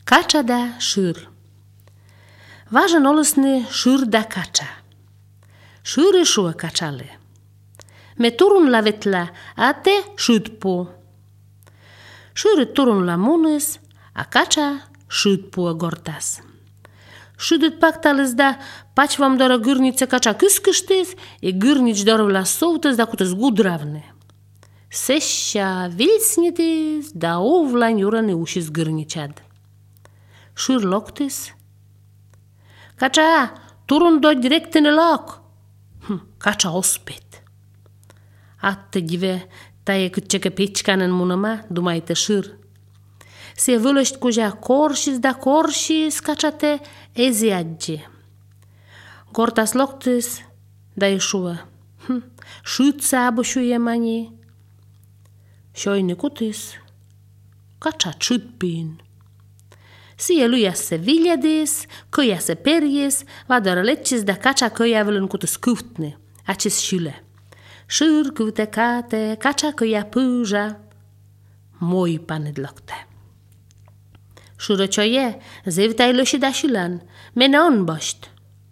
Kacsa da šyr. Važan olesne šyr da kacsa. Šyri šua kacsale. Me turun la vetla ate šytpu. Šyri turun la munes, a kacsa šytpua gortas. Šydyt paktales da pač vam dora gyrnice kacsa kyskystes i gyrnic dorvla soutes da kutes gudravne. Sesja vilsnitis da uvlan jurane ušis gyrnicad. Šyr loktis. Kacsa, turun do direktene lok. Kacsa ospet. Atte give taie kütseke pitskanen munama dumaite šyr. Se vălăști cu ja corșis da corșis kacate eziadje. Gortas loktis da ešuva. Šytsa abošuje mani. Šoine kutis. Kacsa čytpin. Sie luiasse viljades, kõiasse perjes, vadara letšis da kacsa kõiavelen kutis kõhtne, atšis šile. Šyr kõvte kate, kacsa kõia põža. Moi paned lokte. Šyre tšoje, zevtai lõši da šilan, mene on bošt.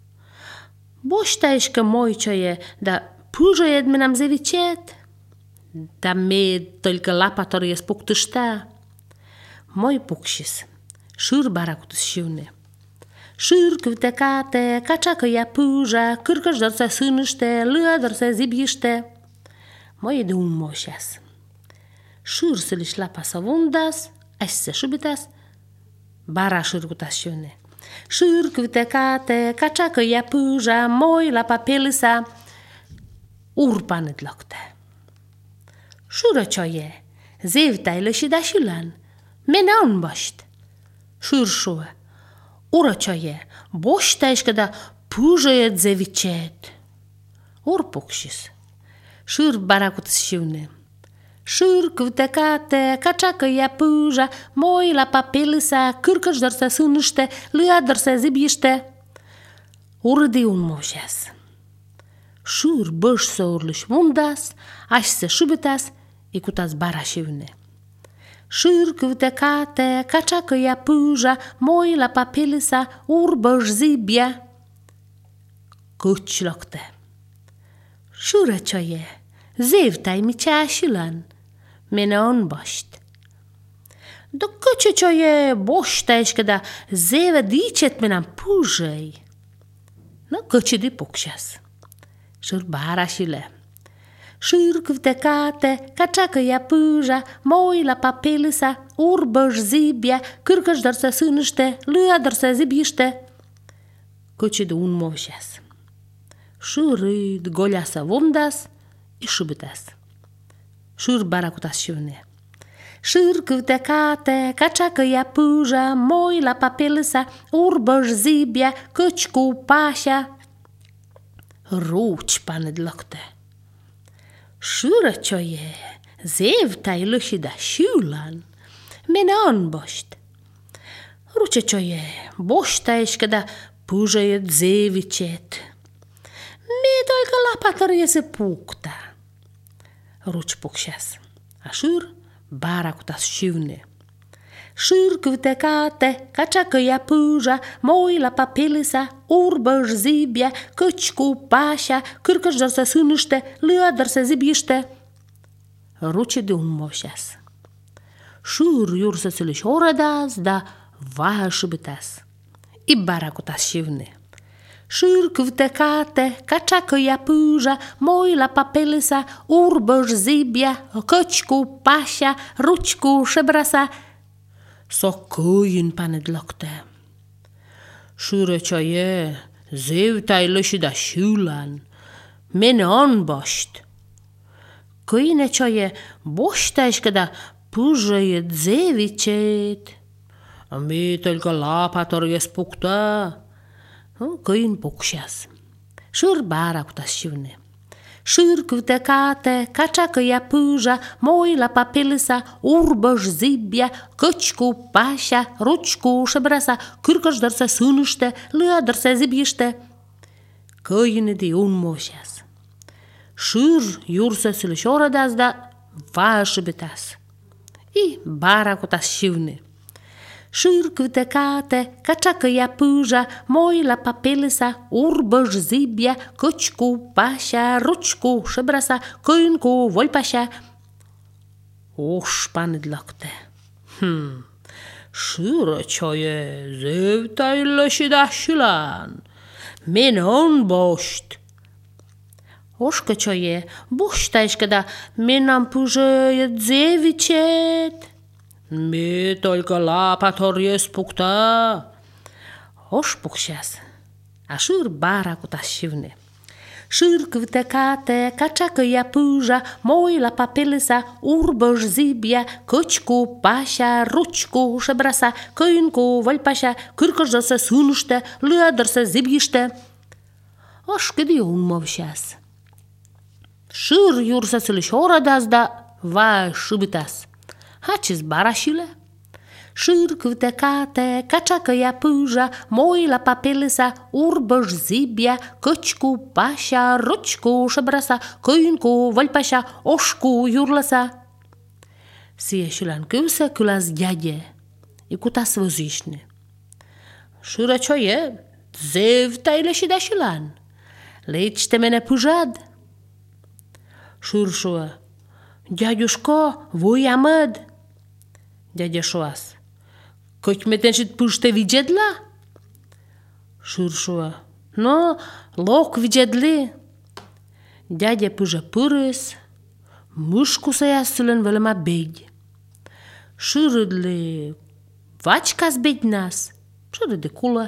Bošta iška moi tšoje, da põža jed menam zevicet. Da me только lapator jes puktušta. Moi pukšis. Šyr barakutis šiune. Šyr kõvte kate, kacsa kõia põža, kõrkas dorsa sõniste, lõa dorsa zibjiste. Moi edu mošas. Šyr selis lapasa vundas, ässe šubitas, bara šyrkutas šiune. Šyr kõvte kate, kacsa kõia põža, moi lapa pelisa, urpaned lokte. Šyre tšoje, zevtai lõši da šilan, mene on bošt. Šyr šua. Ura tšoje, bošta iška da põža zevicet. Ur pukšis. Šyr barakutis šiune. Šyr kõvte kate, kacsa kõia põža, moi lapa pelisa, kõrkas dorsa sõniste, lõa dorsa zibjiste. Urdi un mošas. Šyr bëšsa urliš vundas, ašse šubitas, i kutas bara šiune. Šyr kõvte kate, kacsa kõia põža, moi lapa pelisa, ur bëš zibja. Kõtš lokte. Šyre tšoje, zevtai mi tšaa šilan, mene on bošt. Do kõtše tšoje bošta iška da zeve dičet menam põžai. No kõtše di pukšas. Šyr bara šile. Šyr kõvte kate, kacsa kõia põža, moi lapa pelisa, ur bëš zibja, kõrkas dorsa sõniste, lõa dorsa zibjiste. Kõtše di un mošas. Šyrid goljasa vundas i šubitas. Šyr barakutas šiune. Šyr kõvte kate, kacsa kõia põža, moi lapa pelisa, ur bëš zibja, kõtšku paša. Ruč paned lokte. Šyre tšoje, zevtai lõši da šiulan, mene on bošt. Ruče tšoje, bošta iška da põža jed zevicet. Me только lapator jese pukta. Ruč pukšas. A šyr barakutas šiune. Šyr kõvte kate, kacsa kõia põža, moi lapa pelisa, ur bëš zibja, kõtšku paša, kõrkas dorsa sõniste, lõa dorsa zibjiste. Ruče di un mošas. Šyr jursa selis oradas da vaha šubitas. I barakutas šiune. Šyr kõvte kate, kacsa kõia põža, moi lapa pelisa, ur bëš zibja, kõtšku paša, ručku šebrasa. So kõin paned lokte. Šyre tšoje, zevtai lõši da šiulan, mene on bošt. Kõine tšoje, bošta iška da põža jed zevicet. A me только lapator jes pukta. Kõin pukšas. Šyr barakutas šiune. Šyr kõvte kate, kacsa kõia põža, moi lapa pelisa, ur bëš zibja, kõtšku paša, ručku šebrasa, kõrkas dorsa sõniste, lõa dorsa zibjiste. Kõine di un mošas. Šyr jursa selis oradas da vaha šubitas. I barakutas šiune. Шир квитекате, качака я пыжа, мой la papelesa, urbăș zibia, căcicu, pașa, rucicu, șebrasa, câincu, volpașa. Oșpanid lăcte. Ширă ce-oie, zevtaile și dașilan. Menon boști. Oșcă ce-oie, boștașcă da, menam păjă e zevicet. Mi только лапаторье спукта. Ош пукшас. А шир бара куташивне. Шир квитекате, качака я пыжа, мой la papelesa, urbăș zibia, căcicu, pașa, rucicu, șebrasa, câincu, volpașa, cârcăjăsă, sânuște, lădărsă, zibiște. Oș câdi un măvșas. Шир юрса сылышора даз да, vai șubitas. Hacis barașile? Șir câtecate, caceacă ia pâja, moi la papelesa, urbăș zibia, căcicu, pașa, rucicu, șebrasa, câincu, volpașa, oșcu, iurlăsa. Sieșilan câuse câlas ghiage, i cutas văzișne. Șiră ce-oie, zev taile și dașilan, leici temene pâjad. Șirșuă, ghiagiușco, voi amăd. Дядя Шуас. Коть метеншит пуште виджедла? Шуршуа. Но лок виджедли. Дядя пужа пырыс. Мышку саясылын велема бедь. Шырыдли вачкас бедь нас. Шырыды кула.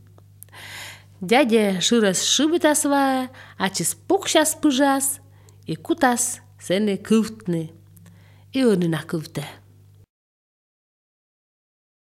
Дядя шырас шыбытасва, ачис пукшас пыжас, и кутас сене кывтны. И они на кывте.